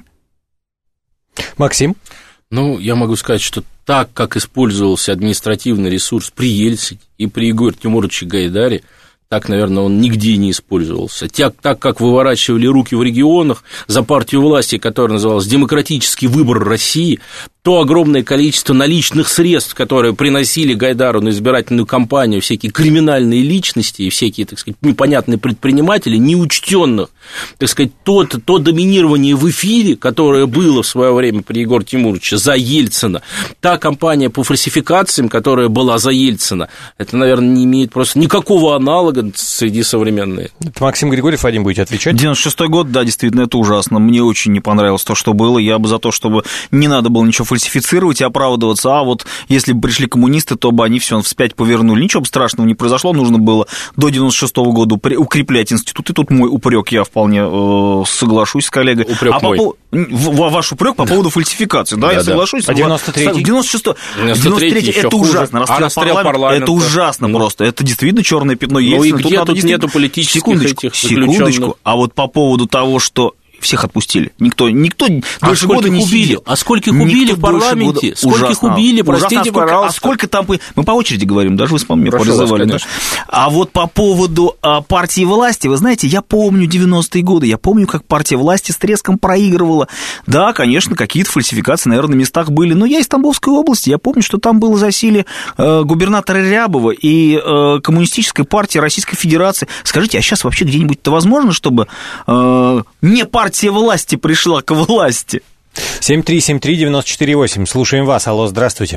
Максим? Ну, я могу сказать, что так, как использовался административный ресурс при Ельцине и при Егоре Тимуровиче Гайдаре, так, наверное, он нигде не использовался. Так, так как выворачивали руки в регионах за партию власти, которая называлась «Демократический выбор России», то огромное количество наличных средств, которые приносили Гайдару на избирательную кампанию всякие криминальные личности и всякие, так сказать, непонятные предприниматели, неучтенных, так сказать, то, то доминирование в эфире, которое было в свое время при Егоре Тимуровиче за Ельцина, та кампания по фальсификациям, которая была за Ельцина, это, наверное, не имеет просто никакого аналога среди современных. Это Максим Григорьев, Вадим, будете отвечать? девяносто шестой год, да, действительно, это ужасно. Мне очень не понравилось то, что было. Я бы за то, чтобы не надо было ничего фальсифицировать и оправдываться, а вот если бы пришли коммунисты, то бы они все вспять повернули. Ничего бы страшного не произошло, нужно было до девяносто шестого года укреплять институт, и тут мой упрек, я вполне э, соглашусь с коллегой. Упрек а мой. По, ваш упрек по да. поводу фальсификации, да, да я да. соглашусь. А девяносто третий? девяносто шестой, девяносто третий это ужасно. Расстрел, а расстрел парламента, парламента, это ужасно ну. просто. Это действительно черное пятно есть. Ну и где тут, тут нету политических секундочку, этих секундочку. А вот по поводу того, что всех отпустили. Никто, никто а дольше года не убили? сидел. А сколько их убили в парламенте? Сколько их убили, простите, ужасно. пожалуйста. А сколько там... Мы по очереди говорим, даже вы с вами призывали. Да? А вот по поводу а, партии власти, вы знаете, я помню девяностые годы, я помню, как партия власти с треском проигрывала. Да, конечно, какие-то фальсификации, наверное, на местах были, но я из Тамбовской области, я помню, что там было засилие э, губернатора Рябова и э, коммунистической партии Российской Федерации. Скажите, а сейчас вообще где-нибудь это возможно, чтобы э, не партия власти пришла к власти? семь три семь три девять четыре восемь. Слушаем вас. Алло, здравствуйте.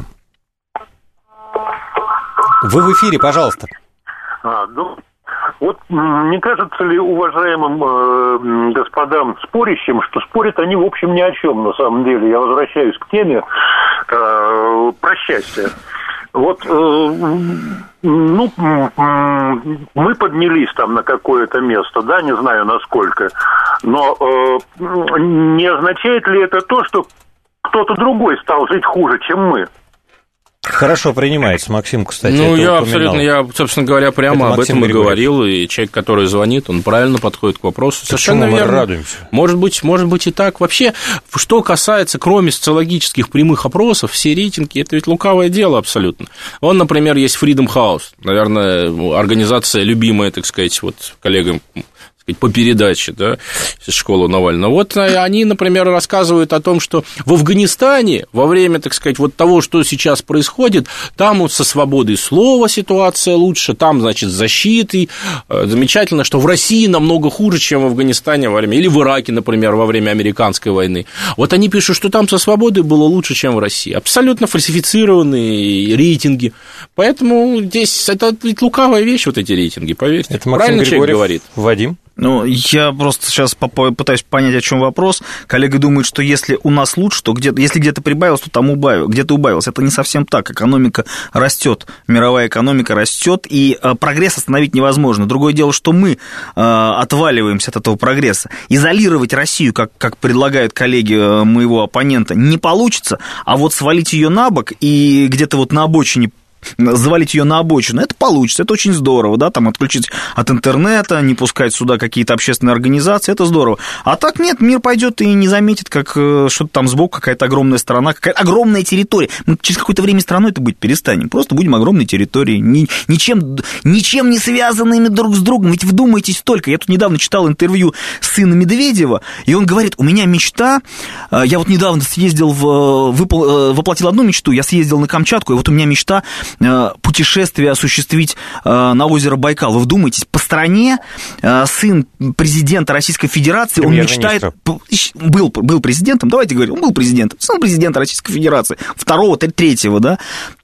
Вы в эфире, пожалуйста. А, ну, вот не кажется ли уважаемым э, господам спорящим, что спорят они, в общем, ни о чем на самом деле? Я возвращаюсь к теме э, про счастье. Вот, э, ну, мы поднялись там на какое-то место, да, не знаю насколько, но э, не означает ли это то, что кто-то другой стал жить хуже, чем мы? Хорошо принимается. Максим, кстати, ну, это я упоминал. абсолютно, я, собственно говоря, прямо это об Максим этом и Григорьев. говорил, и человек, который звонит, он правильно подходит к вопросу. Так Совершенно мы верно. радуемся. Может быть, может быть и так. Вообще, что касается, кроме социологических прямых опросов, все рейтинги, это ведь лукавое дело абсолютно. Вон, например, есть Freedom House, наверное, организация любимая, так сказать, вот коллегам по передаче, да, из школы Навального. Вот они, например, рассказывают о том, что в Афганистане во время, так сказать, вот того, что сейчас происходит, там вот со свободой слова ситуация лучше, там, значит, с защитой. Замечательно, что в России намного хуже, чем в Афганистане во время, или в Ираке, например, во время американской войны. Вот они пишут, что там со свободой было лучше, чем в России. Абсолютно фальсифицированные рейтинги. Поэтому здесь это ведь лукавая вещь, вот эти рейтинги, поверьте. Это Максим Правильно Григорьев человек говорит. Вадим? Ну, я просто сейчас пытаюсь понять, о чем вопрос. Коллега думает, что если у нас лучше, то где-то, если где-то прибавилось, то там убавилось, где-то убавилось. Это не совсем так. Экономика растет, мировая экономика растет, и прогресс остановить невозможно. Другое дело, что мы отваливаемся от этого прогресса. Изолировать Россию, как, как предлагают коллеги моего оппонента, не получится, а вот свалить ее на бок и где-то вот на обочине завалить ее на обочину, это получится, это очень здорово, да, там отключить от интернета, не пускать сюда какие-то общественные организации, это здорово. А так нет, мир пойдет и не заметит, как что-то там сбоку, какая-то огромная страна, какая-то огромная территория. Мы через какое-то время страной это быть перестанем, просто будем огромной территорией, ни, ничем, ничем не связанными друг с другом. Ведь вдумайтесь только, я тут недавно читал интервью сына Медведева, и он говорит, у меня мечта, я вот недавно съездил, в, выпол, воплотил одну мечту, я съездил на Камчатку, и вот у меня мечта путешествие осуществить на озеро Байкал. Вы вдумайтесь, по стране сын президента Российской Федерации, он мечтает... Был, был президентом, давайте говорим, он был президентом, сын президента Российской Федерации, второго, третьего, да,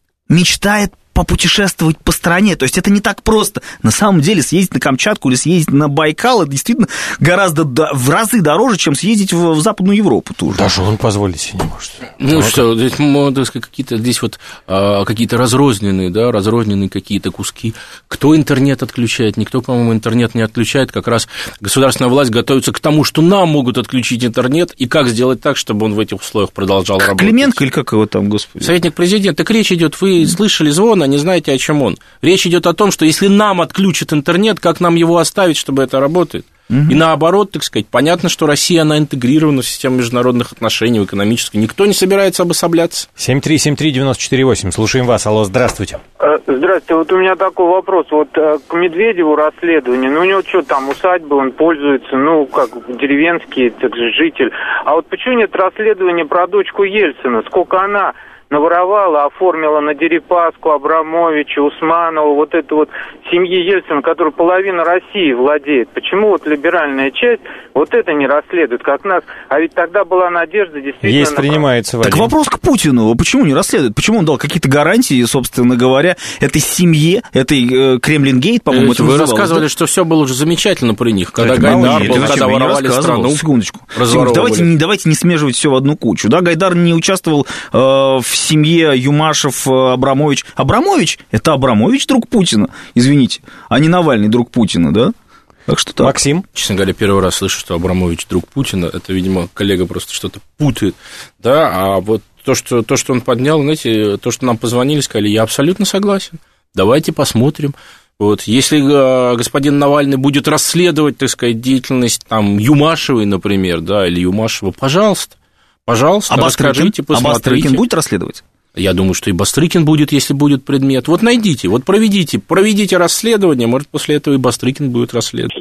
мечтает попутешествовать по стране. То есть это не так просто. На самом деле съездить на Камчатку или съездить на Байкал, это действительно гораздо в разы дороже, чем съездить в, в Западную Европу тоже. Даже он позволить себе не может. Ну вот что, здесь, так сказать, какие-то, здесь вот а, какие-то разрозненные, да, разрозненные какие-то куски. Кто интернет отключает? Никто, по-моему, интернет не отключает. Как раз государственная власть готовится к тому, что нам могут отключить интернет, и как сделать так, чтобы он в этих условиях продолжал как работать. Клименко или как его там, господи? Советник президента. Так речь идет, вы слышали звон, а не знаете, о чем он. Речь идет о том, что если нам отключат интернет, как нам его оставить, чтобы это работает? Угу. И наоборот, так сказать, понятно, что Россия, она интегрирована в систему международных отношений, в экономической. Никто не собирается обособляться. семь три семь три девять четыре восемь. Слушаем вас. Алло, здравствуйте. Здравствуйте. Вот у меня такой вопрос. Вот к Медведеву расследование. Ну, у него что там, усадьба, он пользуется, ну, как деревенский так же, житель. А вот почему нет расследования про дочку Ельцина? Сколько она наворовала, оформила на Дерипаску, Абрамовича, Усманова, вот эту вот семьи Ельцина, которая половина России владеет. Почему вот либеральная часть вот это не расследует, как нас? А ведь тогда была надежда действительно... Есть, принимается, Вадим. Так вопрос к Путину. Почему не расследует? Почему он дал какие-то гарантии, собственно говоря, этой семье, этой э, Кремлин-гейт, по-моему, это Вы называлось, рассказывали, да? что все было уже замечательно при них, когда Это Гайдар был, зачем? когда Я воровали страну. Секундочку. Секундочку. Давайте, не, давайте не смешивать все в одну кучу. Да, Гайдар не участвовал э, в семье Юмашев, Абрамович. Абрамович – это Абрамович, друг Путина, извините, а не Навальный, друг Путина, да? Так что так. Максим? Честно говоря, первый раз слышу, что Абрамович друг Путина. Это, видимо, коллега просто что-то путает. Да, а вот то, что, то, что он поднял, знаете, то, что нам позвонили, сказали, я абсолютно согласен. Давайте посмотрим. Вот, если э, господин Навальный будет расследовать, так сказать, деятельность там Юмашевой, например, да, или Юмашева, пожалуйста, пожалуйста, а расскажите, посмотрите. А Бастрыкин будет расследовать? Я думаю, что и Бастрыкин будет, если будет предмет. Вот найдите, вот проведите, проведите расследование, может, после этого и Бастрыкин будет расследовать.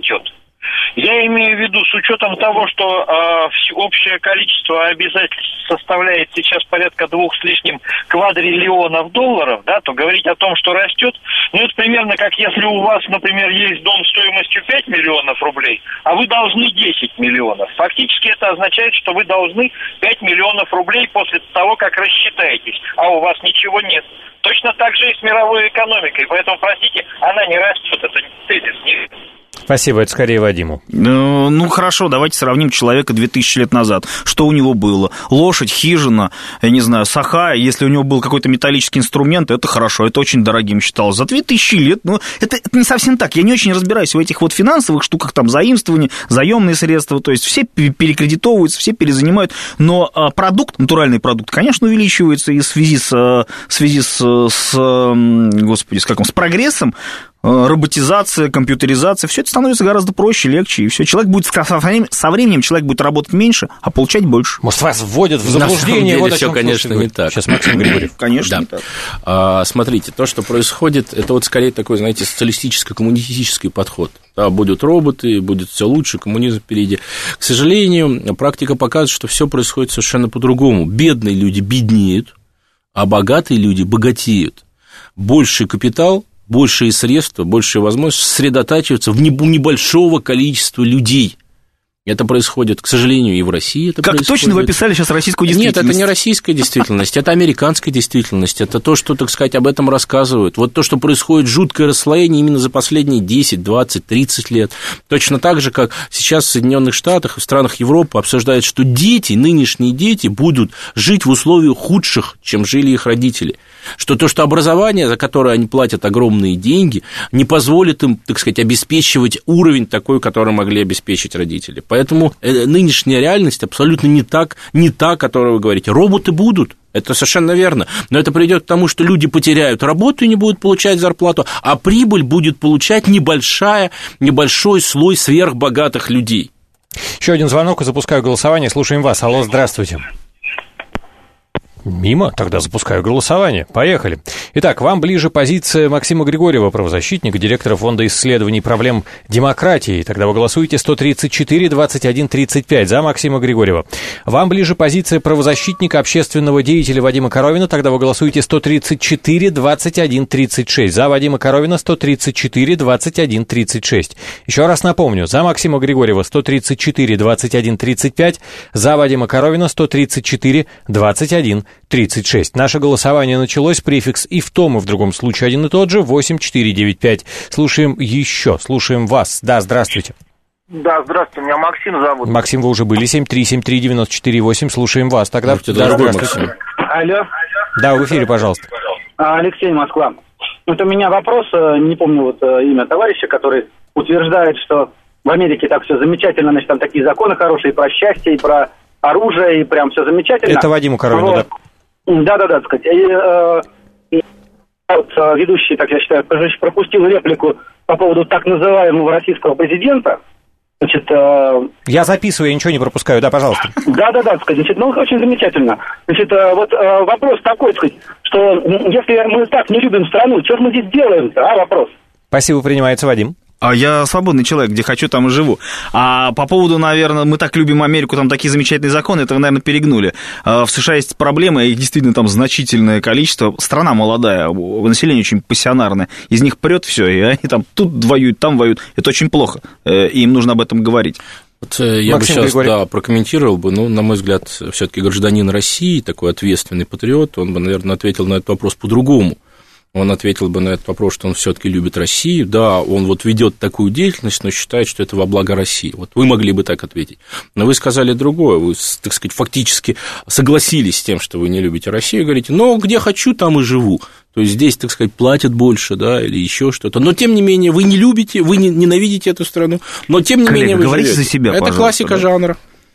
Я имею в виду, с учетом того, что э, общее количество обязательств составляет сейчас порядка двух с лишним квадриллионов долларов, да, то говорить о том, что растет, ну, это примерно как если у вас, например, есть дом стоимостью пять миллионов рублей, а вы должны десять миллионов. Фактически это означает, что вы должны пять миллионов рублей после того, как рассчитаетесь, а у вас ничего нет. Точно так же и с мировой экономикой, поэтому, простите, она не растет, это тезис не... Спасибо, это скорее Вадиму. Ну, ну, хорошо, давайте сравним человека две тысячи лет назад. Что у него было? Лошадь, хижина, я не знаю, саха. Если у него был какой-то металлический инструмент, это хорошо, это очень дорогим считалось. За две тысячи лет, ну, это, это не совсем так. Я не очень разбираюсь в этих вот финансовых штуках, там, заимствования, заемные средства, то есть все перекредитовываются, все перезанимают, но продукт, натуральный продукт, конечно, увеличивается и в связи с, в связи с, с господи, с, каком, с прогрессом, роботизация, компьютеризация, все это становится гораздо проще, легче, и все. Человек будет со временем, человек будет работать меньше, а получать больше. Может, вас вводят в заблуждение? Вот все, конечно, не так. Сейчас Максим Григорьев. Конечно, да. не так. А, смотрите, то, что происходит, это вот скорее такой, знаете, социалистическо-коммунистический подход. Да, будут роботы, будет все лучше, коммунизм впереди. К сожалению, практика показывает, что все происходит совершенно по-другому. Бедные люди беднеют, а богатые люди богатеют. Больший капитал, большие средства, большие возможности сосредотачиваются в небольшого количества людей. Это происходит, к сожалению, и в России. Это как происходит. Точно вы описали сейчас российскую действительность? Нет, это не российская действительность, это американская действительность. Это то, что, так сказать, об этом рассказывают. Вот то, что происходит, жуткое расслоение именно за последние десять, двадцать, тридцать лет. Точно так же, как сейчас в Соединенных Штатах и в странах Европы обсуждают, что дети, нынешние дети, будут жить в условиях худших, чем жили их родители. Что то, что образование, за которое они платят огромные деньги, не позволит им, так сказать, обеспечивать уровень такой, который могли обеспечить родители. Поэтому нынешняя реальность абсолютно не, так, не та, о которой вы говорите. Роботы будут, это совершенно верно, но это приведет к тому, что люди потеряют работу и не будут получать зарплату, а прибыль будет получать небольшая, небольшой слой сверхбогатых людей. Еще один звонок и запускаю голосование. Слушаем вас. Алло, здравствуйте. Мимо? Тогда запускаю голосование. Поехали. Итак, вам ближе позиция Максима Григорьева, правозащитника, директора Фонда исследований проблем демократии. Тогда вы голосуете сто тридцать четыре двадцать один тридцать пять за Максима Григорьева. Вам ближе позиция правозащитника, общественного деятеля Вадима Коровина. Тогда вы голосуете сто тридцать четыре двадцать один тридцать шесть. За Вадима Коровина сто тридцать четыре двадцать один тридцать шесть. Еще раз напомню. За Максима Григорьева сто тридцать четыре двадцать один тридцать пять. За Вадима Коровина сто тридцать четыре двадцать один тридцать шесть. Наше голосование началось. Префикс и в том, и в другом случае один и тот же. восемь четыре девять пять. Слушаем еще. Слушаем вас. Да, здравствуйте. Да, здравствуйте. Меня Максим зовут. Максим, вы уже были. семь три семь три девять четыре восемь. Слушаем вас. Тогда... Да, здравствуйте. Алло. Да, в эфире, пожалуйста. Алексей, Москва. Вот у меня вопрос, не помню вот имя товарища, который утверждает, что в Америке так все замечательно, значит, там такие законы хорошие про счастье, и про оружие, и прям все замечательно. Это Вадиму Коровину, вот. Да. Да-да-да, так сказать. И, э, вот, ведущий, так я считаю, пропустил реплику по поводу так называемого российского президента. Значит, э, я записываю, я ничего не пропускаю, да, пожалуйста. Да-да-да, так сказать, значит, ну, очень замечательно. Значит, э, вот э, вопрос такой, так сказать, что если мы так не любим страну, что же мы здесь делаем-то, а, вопрос? Спасибо, принимается, Вадим. А я свободный человек, где хочу, там и живу. А по поводу, наверное, мы так любим Америку, там такие замечательные законы, это вы, наверное, перегнули. В США есть проблемы, их действительно там значительное количество. Страна молодая, население очень пассионарное. Из них прет все, и они там тут воюют, там воюют. Это очень плохо, и им нужно об этом говорить. Вот я Максим бы сейчас да, прокомментировал бы, ну, на мой взгляд, все-таки гражданин России, такой ответственный патриот, он бы, наверное, ответил на этот вопрос по-другому. Он ответил бы на этот вопрос, что он все-таки любит Россию. Да, он вот ведет такую деятельность, но считает, что это во благо России. Вот вы могли бы так ответить. Но вы сказали другое. Вы, так сказать, фактически согласились с тем, что вы не любите Россию. Говорите, ну, где хочу, там и живу. То есть здесь, так сказать, платят больше, да, или еще что-то. Но, тем не менее, вы не любите, вы не ненавидите эту страну, но, тем не Коллега, менее, вы говорите живете. За себя, это классика да. жанра.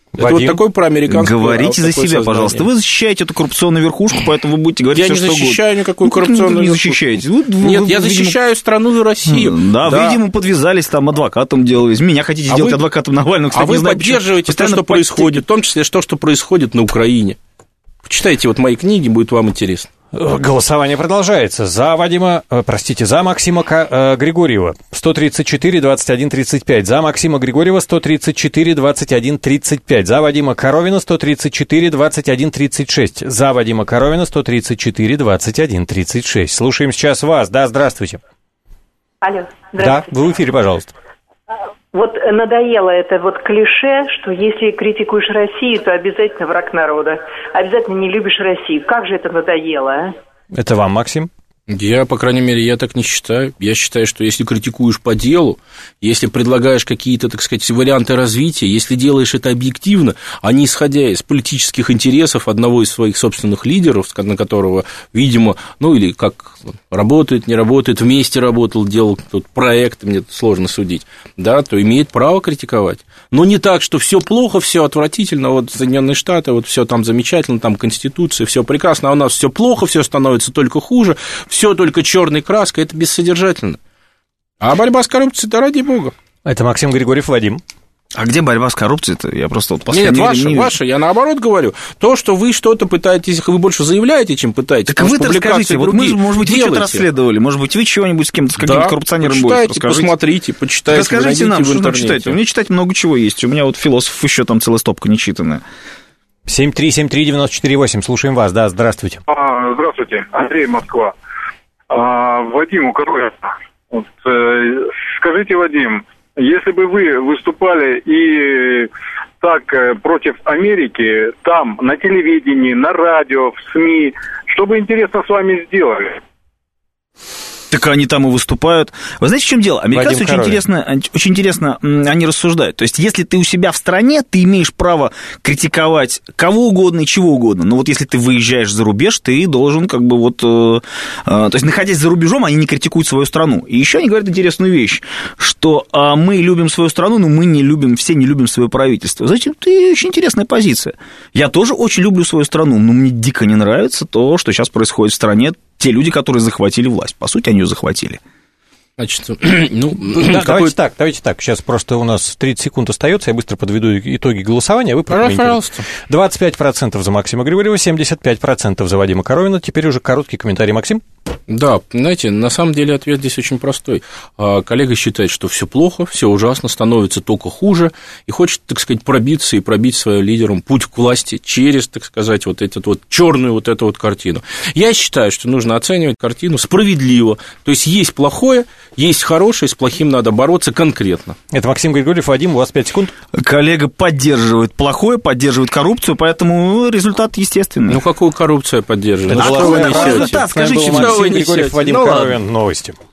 Это Вадим, вот такой проамериканский... Говорите за себя, сознание. Пожалуйста. Вы защищаете эту коррупционную верхушку, поэтому вы будете говорить я все, что угодно. Я не защищаю никакую ну, коррупционную не защищаете. Вы, Нет, вы, я вы, защищаю видимо... страну и Россию. Да, да, вы, видимо, подвязались, там, адвокатом делались. Меня хотите а сделать вы... адвокатом Навального, кстати, А вы не знаю, поддерживаете то, что происходит, в том числе то, что происходит на Украине. Почитайте вот мои книги, будет вам интересно. Голосование продолжается. За Вадима, простите, за Максима Григорьева сто тридцать четыре двадцать один тридцать пять. За Максима Григорьева сто тридцать четыре двадцать один тридцать пять. За Вадима Коровина сто тридцать четыре двадцать один тридцать шесть. За Вадима Коровина сто тридцать четыре двадцать один тридцать шесть. Слушаем сейчас вас. Да, здравствуйте. Алло, здравствуйте. Да, вы в эфире, пожалуйста. Вот надоело это вот клише, что если критикуешь Россию, то обязательно враг народа. Обязательно не любишь Россию. Как же это надоело, а? Это вам, Максим? Я, по крайней мере, я так не считаю. Я считаю, что если критикуешь по делу, если предлагаешь какие-то, так сказать, варианты развития, если делаешь это объективно, а не исходя из политических интересов одного из своих собственных лидеров, на которого, видимо, ну или как работает, не работает, вместе работал, делал тут проект, мне сложно судить, да, то имеет право критиковать. Но не так, что все плохо, все отвратительно, вот Соединенные Штаты, вот все там замечательно, там Конституция, все прекрасно, а у нас все плохо, все становится только хуже, все только черной краской, это бессодержательно. А борьба с коррупцией, да ради бога. Это Максим Григорьев, Вадим. А где борьба с коррупцией-то? Я просто вот Нет, ваша, не... ваша, я наоборот говорю. То, что вы что-то пытаетесь, вы больше заявляете, чем пытаетесь. Так вы-то расскажите, вот мы, может быть, делайте. Вы что-то расследовали, может быть, вы чего-нибудь с кем-то, с каким-то да, коррупционером будете, будете, посмотрите, почитайте. Расскажите нам, что нам читать. У меня читать много чего есть. У меня вот философ еще там целая стопка нечитанная. семь три семь три девять четыре восемь, слушаем вас, да, здравствуйте. А, здравствуйте, Андрей, Москва. А, Вадиму Коровину. Вот, э, скажите, Вадим, если бы вы выступали и так э, против Америки, там, на телевидении, на радио, в СМИ, что бы интересно с вами сделали? Так они там и выступают. Вы знаете, в чем дело? Американцы очень интересно, очень интересно они рассуждают. То есть, если ты у себя в стране, ты имеешь право критиковать кого угодно и чего угодно. Но вот если ты выезжаешь за рубеж, ты должен как бы вот... Э, э, то есть, находясь за рубежом, они не критикуют свою страну. И еще они говорят интересную вещь, что э, мы любим свою страну, но мы не любим, все не любим свое правительство. Знаете, это очень интересная позиция. Я тоже очень люблю свою страну, но мне дико не нравится то, что сейчас происходит в стране. Те люди, которые захватили власть. По сути, они ее захватили. Значит, ну, да, какой... давайте так, давайте так. Сейчас просто у нас тридцать секунд остается, я быстро подведу итоги голосования, а вы прокомментируете. Пожалуйста. двадцать пять процентов за Максима Григорьева, семьдесят пять процентов за Вадима Коровина. Теперь уже короткий комментарий, Максим. Да, знаете, на самом деле ответ здесь очень простой. Коллега считает, что все плохо, все ужасно, становится только хуже, и хочет, так сказать, пробиться и пробить своим лидерам путь к власти через, так сказать, вот эту вот черную вот эту вот картину. Я считаю, что нужно оценивать картину справедливо, то есть есть плохое, есть хорошее, с плохим надо бороться конкретно. Это Максим Григорьев. Вадим, у вас пять секунд. Коллега поддерживает плохое, поддерживает коррупцию, поэтому результат естественный. Ну, какую коррупцию поддерживает? Это ну, была что вы несете? Скажите, Максим Григорьев, Вадим ну, Коровин. Новости.